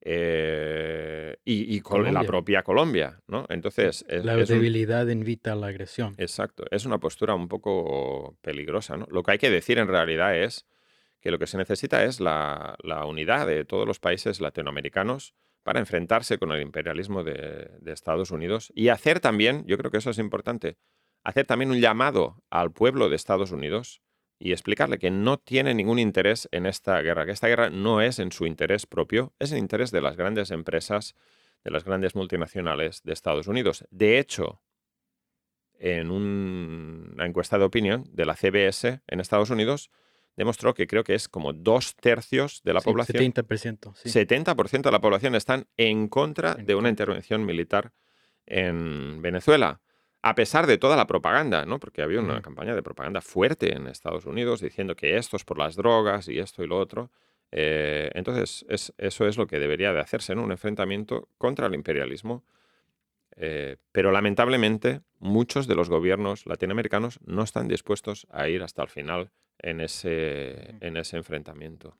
[SPEAKER 2] y la propia Colombia, ¿no? Entonces,
[SPEAKER 1] la debilidad invita a la agresión.
[SPEAKER 2] Exacto, es una postura un poco peligrosa, ¿no? Lo que hay que decir en realidad es que lo que se necesita es la unidad de todos los países latinoamericanos para enfrentarse con el imperialismo de Estados Unidos y hacer también, yo creo que eso es importante, hacer también un llamado al pueblo de Estados Unidos y explicarle que no tiene ningún interés en esta guerra, que esta guerra no es en su interés propio, es en interés de las grandes empresas, de las grandes multinacionales de Estados Unidos. De hecho, en una encuesta de opinión de la CBS en Estados Unidos, demostró que creo que es como 2/3 de la población.
[SPEAKER 1] 70%. Sí.
[SPEAKER 2] 70% de la población están en contra de una intervención militar en Venezuela. A pesar de toda la propaganda, ¿no? Porque había una campaña de propaganda fuerte en Estados Unidos diciendo que esto es por las drogas y esto y lo otro. Entonces, eso es lo que debería de hacerse, ¿no? Un enfrentamiento contra el imperialismo. Pero lamentablemente muchos de los gobiernos latinoamericanos no están dispuestos a ir hasta el final en ese enfrentamiento.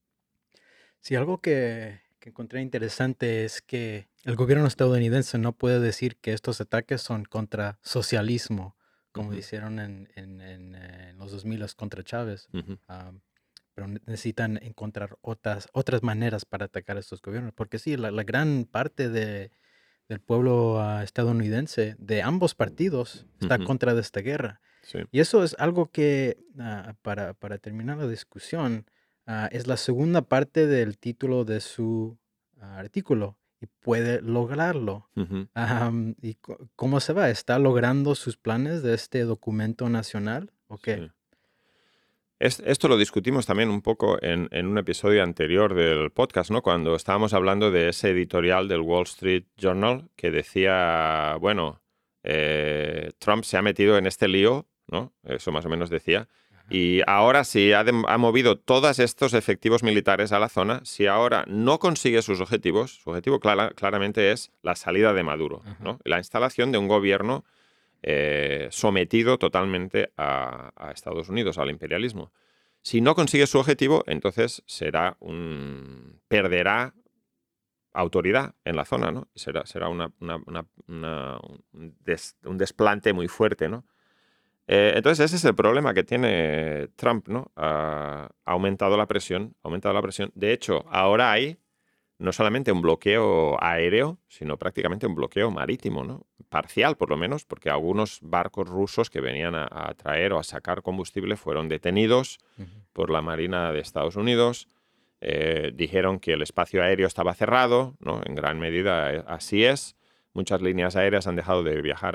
[SPEAKER 1] Sí, algo que encontré interesante es que el gobierno estadounidense no puede decir que estos ataques son contra socialismo, como hicieron en los 2000 contra Chávez. Pero necesitan encontrar otras maneras para atacar a estos gobiernos. Porque sí, la gran parte del pueblo estadounidense, de ambos partidos, está contra de esta guerra.
[SPEAKER 2] Sí.
[SPEAKER 1] Y eso es algo que, para terminar la discusión, es la segunda parte del título de su artículo y puede lograrlo. ¿Y cómo se va? ¿Está logrando sus planes de este documento nacional o qué?
[SPEAKER 2] Sí. Esto lo discutimos también un poco en un episodio anterior del podcast, ¿no? Cuando estábamos hablando de ese editorial del Wall Street Journal que decía, bueno, Trump se ha metido en este lío, ¿no? Eso más o menos decía. Y ahora si ha movido todos estos efectivos militares a la zona, si ahora no consigue sus objetivos, su objetivo claramente es la salida de Maduro, ¿no? La instalación de un gobierno sometido totalmente a Estados Unidos, al imperialismo. Si no consigue su objetivo, entonces perderá autoridad en la zona, ¿no? Será un desplante muy fuerte, ¿no? Entonces ese es el problema que tiene Trump, ¿no? Ha aumentado la presión. De hecho, ahora hay no solamente un bloqueo aéreo, sino prácticamente un bloqueo marítimo, ¿no? Parcial, por lo menos, porque algunos barcos rusos que venían a traer o a sacar combustible fueron detenidos por la Marina de Estados Unidos. Dijeron que el espacio aéreo estaba cerrado, ¿no? En gran medida así es. Muchas líneas aéreas han dejado de viajar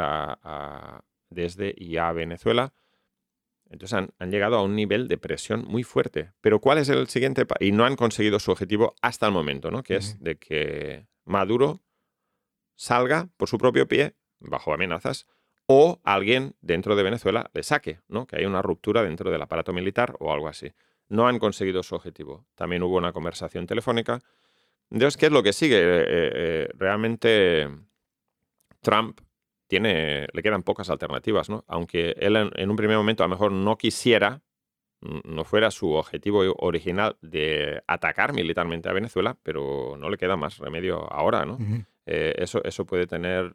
[SPEAKER 2] desde y a Venezuela. Entonces han llegado a un nivel de presión muy fuerte. Pero ¿cuál es el siguiente paso? Y no han conseguido su objetivo hasta el momento, ¿no? Que es de que Maduro salga por su propio pie, bajo amenazas, o alguien dentro de Venezuela le saque, ¿no? Que haya una ruptura dentro del aparato militar o algo así. No han conseguido su objetivo. También hubo una conversación telefónica. Entonces, ¿qué es lo que sigue? Realmente Trump le quedan pocas alternativas, ¿no? Aunque él en un primer momento a lo mejor no quisiera, no fuera su objetivo original de atacar militarmente a Venezuela, pero no le queda más remedio ahora, ¿no? Eso puede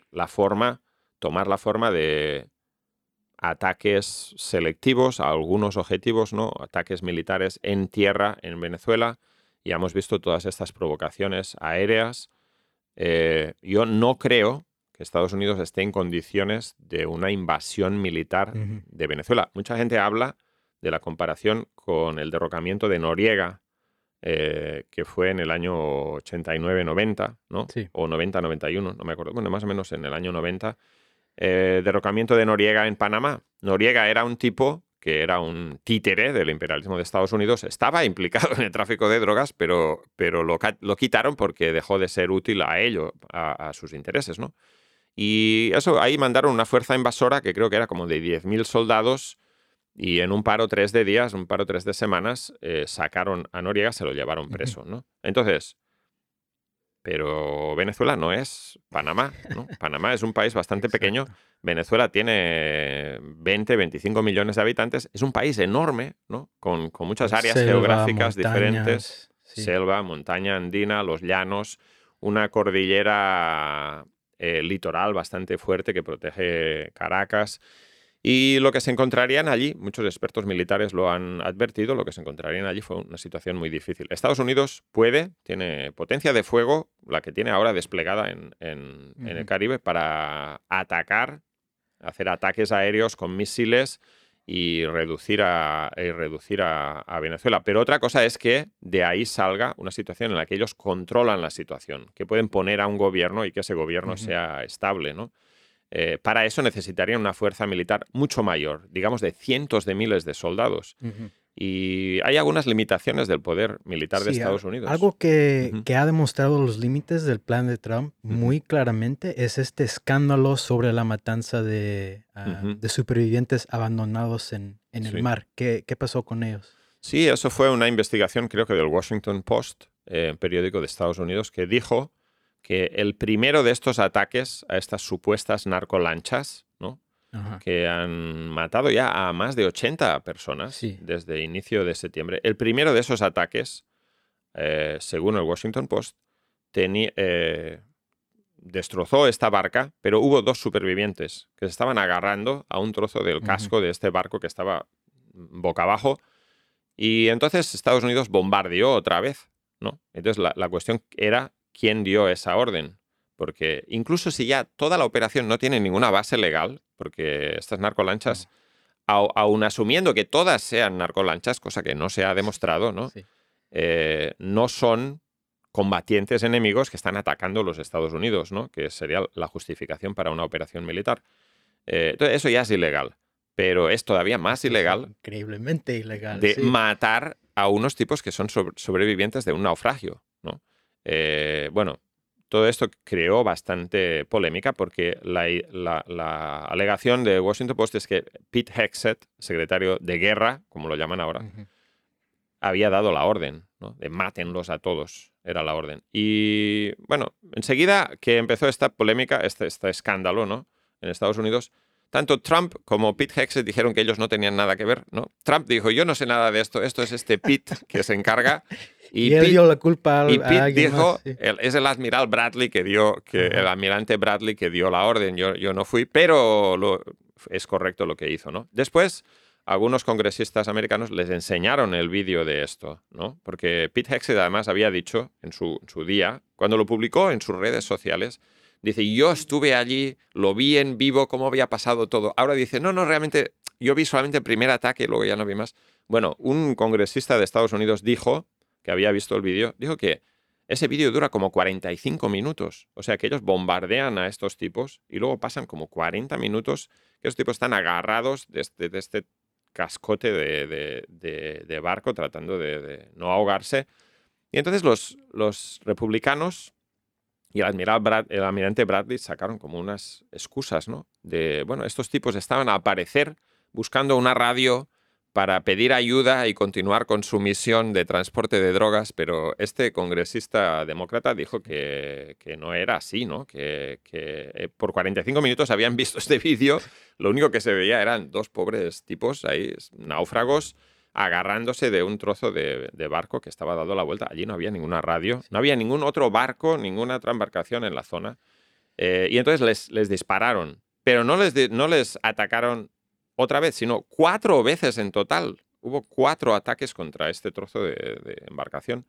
[SPEAKER 2] tomar la forma de ataques selectivos a algunos objetivos, ¿no? Ataques militares en tierra en Venezuela. Ya hemos visto todas estas provocaciones aéreas. Yo no creo que Estados Unidos esté en condiciones de una invasión militar de Venezuela. Mucha gente habla de la comparación con el derrocamiento de Noriega, que fue en el año 89-90, ¿no?
[SPEAKER 1] Sí.
[SPEAKER 2] O 90-91, no me acuerdo. Bueno, más o menos en el año 90. Derrocamiento de Noriega en Panamá. Noriega era un tipo que era un títere del imperialismo de Estados Unidos, estaba implicado en el tráfico de drogas, pero lo quitaron porque dejó de ser útil a ello, a sus intereses, ¿no? Y eso, ahí mandaron una fuerza invasora que creo que era como de 10.000 soldados y en un paro 3 de días, un paro 3 de semanas, sacaron a Noriega, se lo llevaron preso, ¿no? Entonces, pero Venezuela no es Panamá, ¿no? Panamá es un país bastante pequeño. Venezuela tiene 20-25 millones de habitantes. Es un país enorme, ¿no? Con muchas áreas geográficas diferentes.
[SPEAKER 1] Sí.
[SPEAKER 2] Selva, montaña andina, los llanos, una cordillera litoral bastante fuerte que protege Caracas. Y lo que se encontrarían allí, muchos expertos militares lo han advertido, lo que se encontrarían allí fue una situación muy difícil. Estados Unidos tiene potencia de fuego, la que tiene ahora desplegada en el Caribe, para hacer ataques aéreos con misiles y reducir a Venezuela. Pero otra cosa es que de ahí salga una situación en la que ellos controlan la situación, que pueden poner a un gobierno y que ese gobierno sea estable, ¿no? Para eso necesitarían una fuerza militar mucho mayor, digamos de cientos de miles de soldados. Y hay algunas limitaciones del poder militar de Estados Unidos.
[SPEAKER 1] Algo que ha demostrado los límites del plan de Trump muy claramente es este escándalo sobre la matanza de supervivientes abandonados en el mar. ¿Qué pasó con ellos?
[SPEAKER 2] Sí, eso fue una investigación, creo que del Washington Post, periódico de Estados Unidos, que dijo que el primero de estos ataques a estas supuestas narcolanchas, ¿no? Que han matado ya a más de 80 personas desde inicio de septiembre. El primero de esos ataques, según el Washington Post, destrozó esta barca, pero hubo 2 supervivientes que se estaban agarrando a un trozo del casco de este barco que estaba boca abajo. Y entonces Estados Unidos bombardeó otra vez, ¿no? Entonces la cuestión era quién dio esa orden. Porque incluso si ya toda la operación no tiene ninguna base legal, porque estas narcolanchas, aun asumiendo que todas sean narcolanchas, cosa que no se ha demostrado, ¿no? No son combatientes enemigos que están atacando los Estados Unidos, ¿no? Que sería la justificación para una operación militar. Entonces eso ya es ilegal. Pero es todavía más ilegal.
[SPEAKER 1] Increíblemente ilegal.
[SPEAKER 2] De matar a unos tipos que son sobrevivientes de un naufragio, ¿no? Bueno, todo esto creó bastante polémica porque la alegación de Washington Post es que Pete Hegseth, secretario de guerra, como lo llaman ahora, había dado la orden, ¿no? De mátenlos a todos, era la orden. Y bueno, enseguida que empezó esta polémica, este escándalo, ¿no? En Estados Unidos, tanto Trump como Pete Hegseth dijeron que ellos no tenían nada que ver, ¿no? Trump dijo, yo no sé nada de esto es este Pete que se encarga.
[SPEAKER 1] Y él dio la culpa a
[SPEAKER 2] Pete dijo,
[SPEAKER 1] más, sí.
[SPEAKER 2] es el admiral Bradley el almirante Bradley que dio la orden, yo no fui, pero es correcto lo que hizo, ¿no? Después algunos congresistas americanos les enseñaron el vídeo de esto, ¿no? Porque Pete Hegseth además había dicho en su día, cuando lo publicó en sus redes sociales, dice, yo estuve allí, lo vi en vivo, cómo había pasado todo. Ahora dice, no, realmente yo vi solamente el primer ataque, luego ya no vi más. Bueno, un congresista de Estados Unidos dijo, que había visto el vídeo, dijo que ese vídeo dura como 45 minutos. O sea, que ellos bombardean a estos tipos y luego pasan como 40 minutos que los tipos están agarrados de este cascote de barco tratando de no ahogarse. Y entonces los republicanos y el almirante Bradley sacaron como unas excusas, ¿no? Bueno, estos tipos estaban al parecer buscando una radio para pedir ayuda y continuar con su misión de transporte de drogas, pero este congresista demócrata dijo que no era así, ¿no? Que por 45 minutos habían visto este vídeo, lo único que se veía eran dos pobres tipos ahí, náufragos, agarrándose de un trozo de barco que estaba dando la vuelta. Allí no había ninguna radio, no había ningún otro barco, ninguna otra embarcación en la zona. Y entonces les dispararon, pero no les atacaron otra vez, sino 4 veces en total. Hubo 4 ataques contra este trozo de embarcación.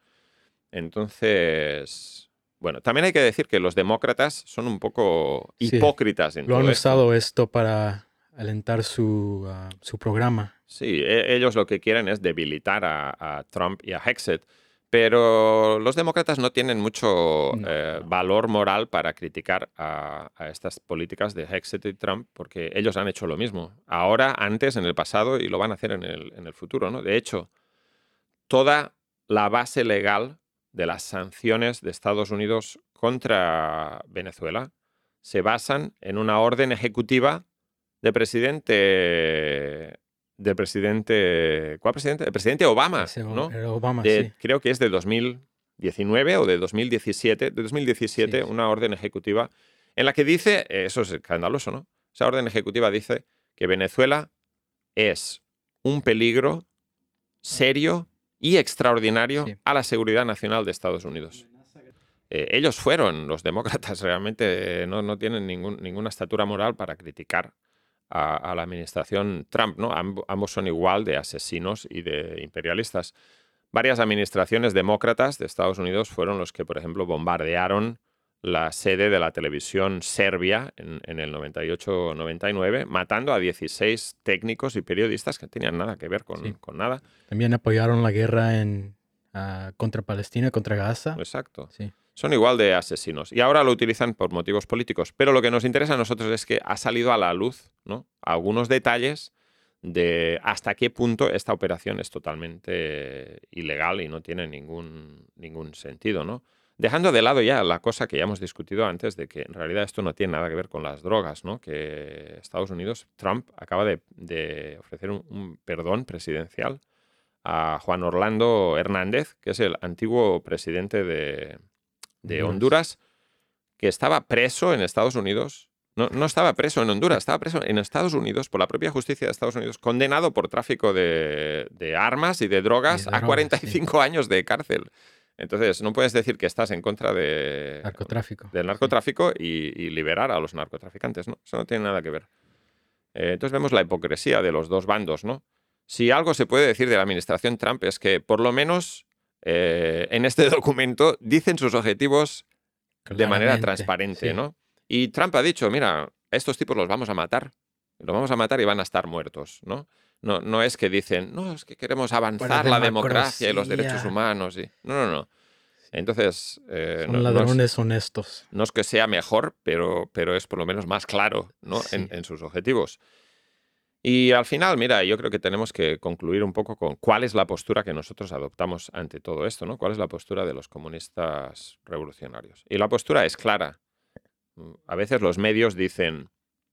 [SPEAKER 2] Entonces, bueno, también hay que decir que los demócratas son un poco hipócritas en todo esto.
[SPEAKER 1] Lo han usado esto para alentar su programa.
[SPEAKER 2] Sí, ellos lo que quieren es debilitar a Trump y a Hegseth. Pero los demócratas no tienen mucho valor moral para criticar a estas políticas de Hegseth y Trump porque ellos han hecho lo mismo. Ahora, antes, en el pasado y lo van a hacer en el futuro, ¿no? De hecho, toda la base legal de las sanciones de Estados Unidos contra Venezuela se basan en una orden ejecutiva del presidente... ¿Cuál presidente? El presidente Obama, ¿no?
[SPEAKER 1] Obama, sí.
[SPEAKER 2] Creo que es de 2019 o de 2017. De 2017, sí. Una orden ejecutiva en la que dice, eso es escandaloso, ¿no? Esa orden ejecutiva dice que Venezuela es un peligro serio y extraordinario a la seguridad nacional de Estados Unidos. Ellos fueron, los demócratas, realmente no tienen ninguna estatura moral para criticar a la administración Trump, ¿no? Ambos son igual de asesinos y de imperialistas. Varias administraciones demócratas de Estados Unidos fueron los que, por ejemplo, bombardearon la sede de la televisión serbia en el 98-99, matando a 16 técnicos y periodistas que no tenían nada que ver con nada.
[SPEAKER 1] También apoyaron la guerra contra Palestina, contra Gaza.
[SPEAKER 2] Exacto.
[SPEAKER 1] Sí.
[SPEAKER 2] Son igual de asesinos. Y ahora lo utilizan por motivos políticos. Pero lo que nos interesa a nosotros es que ha salido a la luz, ¿no? Algunos detalles de hasta qué punto esta operación es totalmente ilegal y no tiene ningún sentido, ¿no? Dejando de lado ya la cosa que ya hemos discutido antes de que en realidad esto no tiene nada que ver con las drogas, ¿no? Que Estados Unidos, Trump, acaba de ofrecer un perdón presidencial a Juan Orlando Hernández, que es el antiguo presidente de Honduras, que estaba preso en Estados Unidos. No estaba preso en Honduras, estaba preso en Estados Unidos por la propia justicia de Estados Unidos, condenado por tráfico de armas y de drogas a 45 años de cárcel. Entonces, no puedes decir que estás en contra del narcotráfico y liberar a los narcotraficantes, ¿no? Eso no tiene nada que ver. Entonces vemos la hipocresía de los dos bandos, ¿no? Si algo se puede decir de la administración Trump es que, por lo menos, en este documento dicen sus objetivos de manera transparente, ¿no? Y Trump ha dicho, mira, estos tipos los vamos a matar y van a estar muertos, ¿no? No es que dicen, no, es que queremos avanzar la democracia y los derechos humanos. No. Entonces...
[SPEAKER 1] son ladrones honestos.
[SPEAKER 2] No es que sea mejor, pero es por lo menos más claro, ¿no? En sus objetivos. Y al final, mira, yo creo que tenemos que concluir un poco con cuál es la postura que nosotros adoptamos ante todo esto, ¿no? ¿Cuál es la postura de los comunistas revolucionarios? Y la postura es clara. A veces los medios dicen,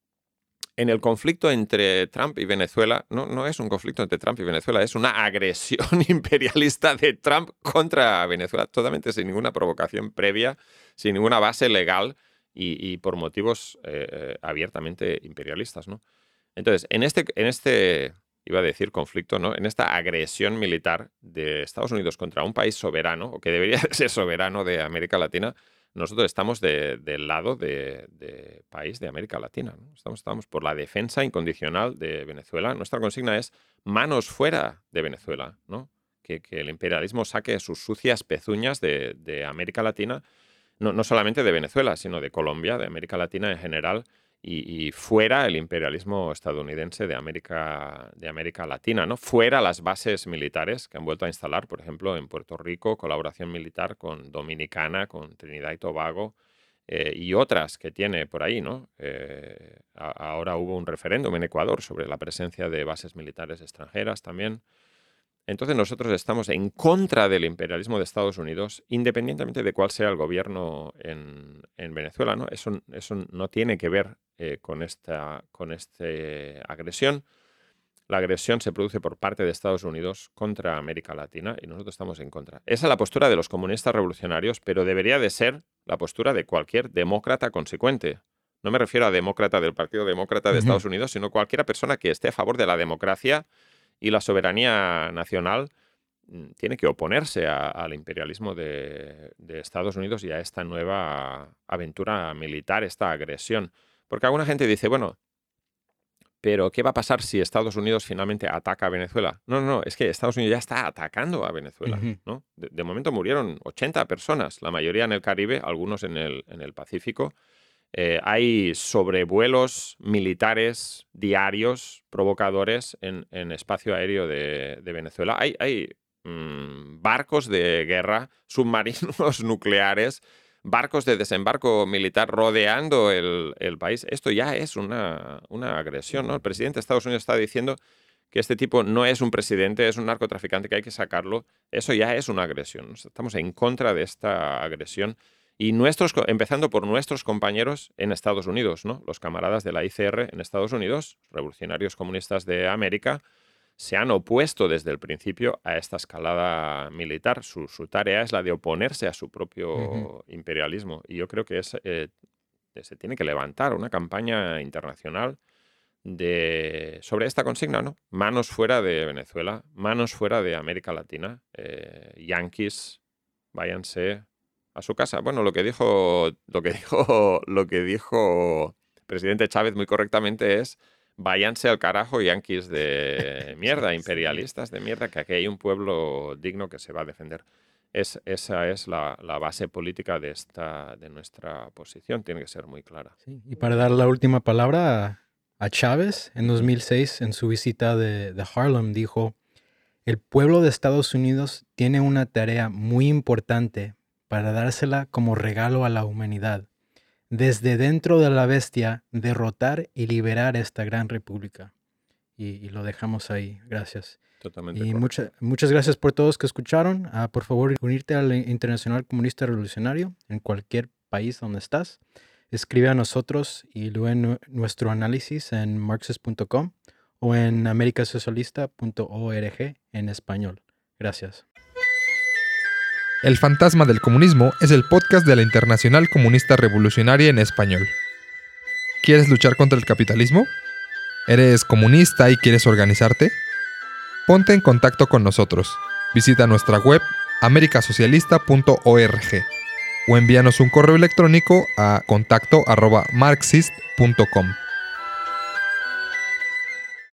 [SPEAKER 2] en el conflicto entre Trump y Venezuela, no es un conflicto entre Trump y Venezuela, es una agresión imperialista de Trump contra Venezuela, totalmente sin ninguna provocación previa, sin ninguna base legal y por motivos abiertamente imperialistas, ¿no? Entonces, en este, iba a decir conflicto, ¿no? En esta agresión militar de Estados Unidos contra un país soberano, o que debería ser soberano de América Latina, nosotros estamos del lado de país de América Latina, ¿no? Estamos por la defensa incondicional de Venezuela. Nuestra consigna es manos fuera de Venezuela, ¿no? Que el imperialismo saque sus sucias pezuñas de América Latina, no solamente de Venezuela, sino de Colombia, de América Latina en general, y fuera el imperialismo estadounidense de América Latina, ¿no? Fuera las bases militares que han vuelto a instalar, por ejemplo, en Puerto Rico, colaboración militar con Dominicana, con Trinidad y Tobago, y otras que tiene por ahí, ¿no? Ahora hubo un referéndum en Ecuador sobre la presencia de bases militares extranjeras también. Entonces nosotros estamos en contra del imperialismo de Estados Unidos, independientemente de cuál sea el gobierno en Venezuela, ¿no? Eso no tiene que ver con esta agresión. La agresión se produce por parte de Estados Unidos contra América Latina y nosotros estamos en contra. Esa es la postura de los comunistas revolucionarios, pero debería de ser la postura de cualquier demócrata consecuente. No me refiero a demócrata del Partido Demócrata de Estados Unidos, sino cualquier persona que esté a favor de la democracia y la soberanía nacional. Tiene que oponerse al imperialismo de Estados Unidos y a esta nueva aventura militar, esta agresión. Porque alguna gente dice, bueno, pero ¿qué va a pasar si Estados Unidos finalmente ataca a Venezuela? No, es que Estados Unidos ya está atacando a Venezuela, ¿no? De momento murieron 80 personas, la mayoría en el Caribe, algunos en el Pacífico. Hay sobrevuelos militares diarios provocadores en espacio aéreo de Venezuela. Hay barcos de guerra, submarinos nucleares, barcos de desembarco militar rodeando el país. Esto ya es una agresión, ¿no? El presidente de Estados Unidos está diciendo que este tipo no es un presidente, es un narcotraficante, que hay que sacarlo. Eso ya es una agresión. Estamos en contra de esta agresión. Y empezando por nuestros compañeros en Estados Unidos, ¿no? Los camaradas de la ICR en Estados Unidos, revolucionarios comunistas de América, se han opuesto desde el principio a esta escalada militar. Su tarea es la de oponerse a su propio imperialismo. Y yo creo que se tiene que levantar una campaña internacional sobre esta consigna, ¿no? Manos fuera de Venezuela, manos fuera de América Latina. Yanquis, váyanse a su casa. Bueno, lo que dijo el presidente Chávez muy correctamente es: váyanse al carajo, yanquis de mierda, imperialistas de mierda, que aquí hay un pueblo digno que se va a defender. Esa es la base política de nuestra posición, tiene que ser muy clara.
[SPEAKER 1] Sí, y para dar la última palabra a Chávez, en 2006, en su visita de Harlem, dijo: el pueblo de Estados Unidos tiene una tarea muy importante para dársela como regalo a la humanidad. Desde dentro de la bestia, derrotar y liberar esta gran república. Y lo dejamos ahí. Gracias.
[SPEAKER 2] Totalmente.
[SPEAKER 1] Y muchas gracias por todos que escucharon. Por favor, unirte al Internacional Comunista Revolucionario en cualquier país donde estás. Escribe a nosotros y lee nuestro análisis en marxist.com o en americasocialista.org en español. Gracias.
[SPEAKER 3] El Fantasma del Comunismo es el podcast de la Internacional Comunista Revolucionaria en español. ¿Quieres luchar contra el capitalismo? ¿Eres comunista y quieres organizarte? Ponte en contacto con nosotros. Visita nuestra web americasocialista.org o envíanos un correo electrónico a contacto@marxist.com.